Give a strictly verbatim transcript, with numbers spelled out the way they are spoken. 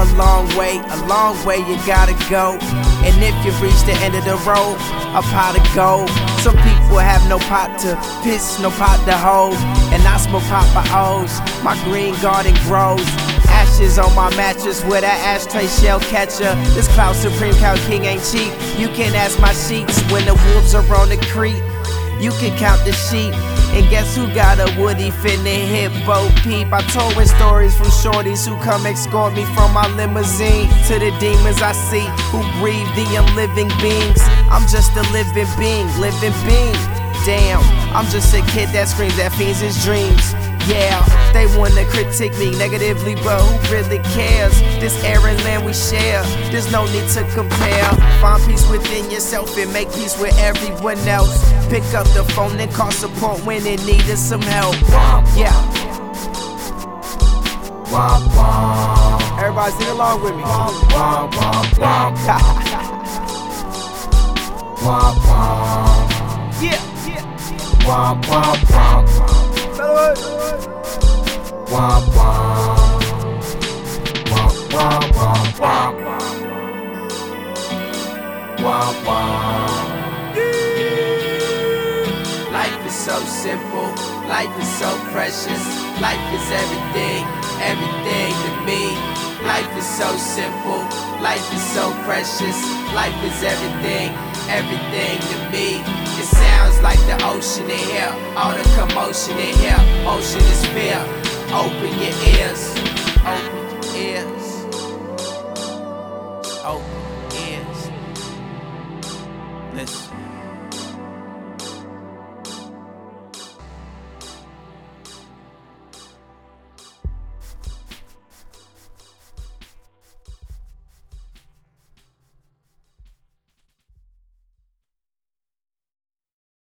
a long way, a long way you gotta go. And if you reach the end of the road, a pot of gold. Some people have no pot to piss, no pot to hold. And I smoke Papa O's, my green garden grows. Ashes on my mattress with that ashtray shell catcher. This Cloud Supreme Cow King ain't cheap. You can ask my sheets when the wolves are on the creek. You can count the sheep. And guess who got a woody finna hit Bo Peep? I told stories from shorties who come escort me from my limousine to the demons I see who breathe the unliving beings. I'm just a living being, living being. Damn, I'm just a kid that screams at fiends his dreams. Yeah, they wanna critique me negatively, but who really cares? This air and land we share, there's no need to compare. Find peace within yourself and make peace with everyone else. Pick up the phone and call support when it needed some help. Yeah. Everybody sing along with me. Yeah, yeah. Womp womp, womp womp womp womp, womp womp. Life is so simple, life is so precious. Life is everything, everything to me. Life is so simple, life is so precious. Life is everything, everything to me. It sounds like the ocean in here, all the commotion in here. Ocean is fear. Open your ears, open your ears, open your ears. Listen.